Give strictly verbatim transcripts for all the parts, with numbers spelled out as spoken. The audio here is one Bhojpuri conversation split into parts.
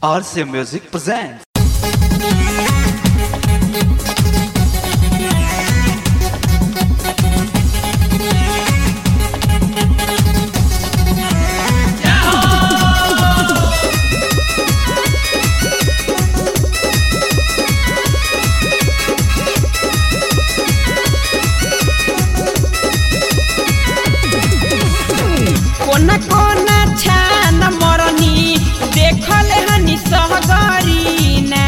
R C Music presents. कोना कोना छान मरनी देखल हनी सहगरी ना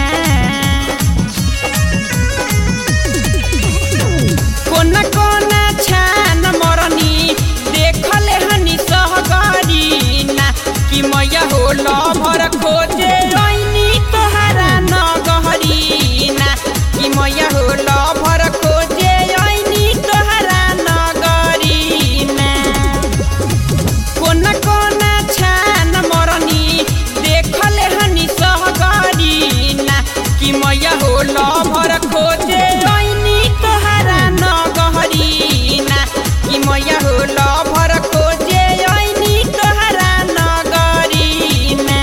कोना कोना छान मरनी देखल हनी सहगरी ना कि मैया हो लभर खोजे ऐनी तोहरा नगहरी ना कि मैया हो लभर खोजे ऐनी तोहरा नगरी ना कोना कोना छान मरनी देखल हनी सहगरी ना कि मैया हो लभर खोजे ऐनी तोहरा नगहरी ना कि मैया हो लभर खोजे ऐनी तोहरा नगरी ना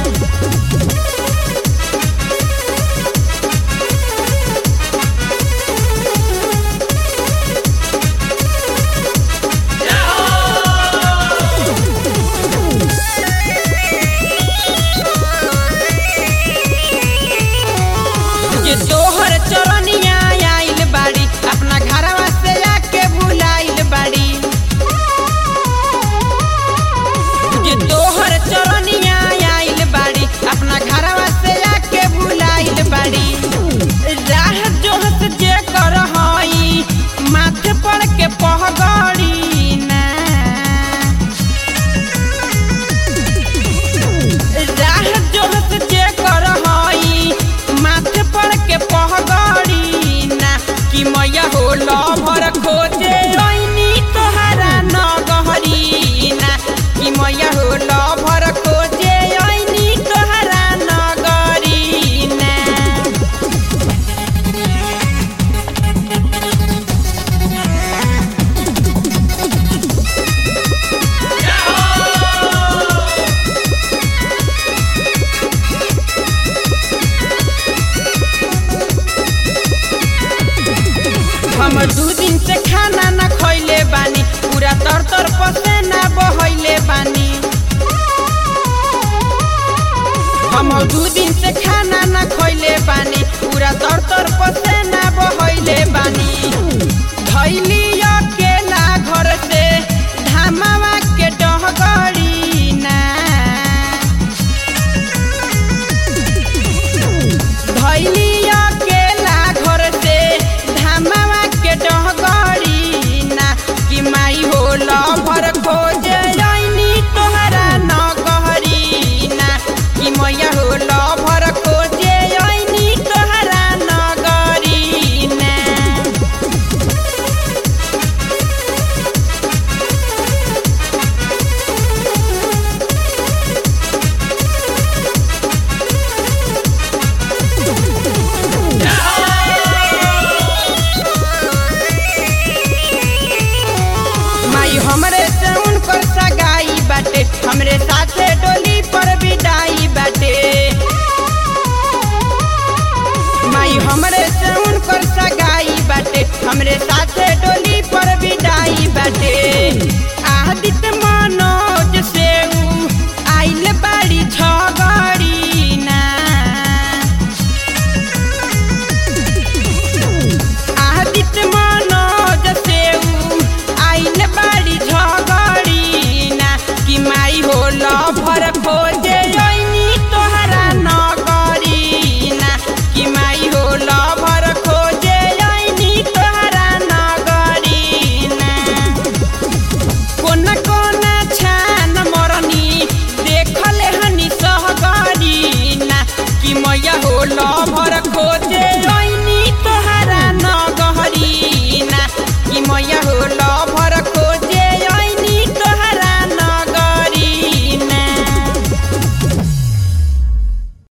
जे तोहर चरनिया आइल बाड़ी अपना घरवा से आके भुलाइल बाड़ी जे तोहर चरनिया आइल बाड़ी अपना घरवा से आके भुलाइल बाड़ी राह जोहत जे कर हई माथे पड़ के पहगड़ी ना राह जोहत जे कर हई माथे पड़ के पहगड़ी ना कि मैया हो लभर खोजे ऐनी तोहरा नगहरी ना कि मैया हो लभर खोजे ऐनी तोहरा नगरी ना हम दू दिन से खाना न खइले बानी पूरा तर तर पसेना बहैले बानी हम दू दिन से खाना न खइले बानी पूरा तर तर पसेना बहैले बानी धैली अकेला घर से धामावा के डहगड़ी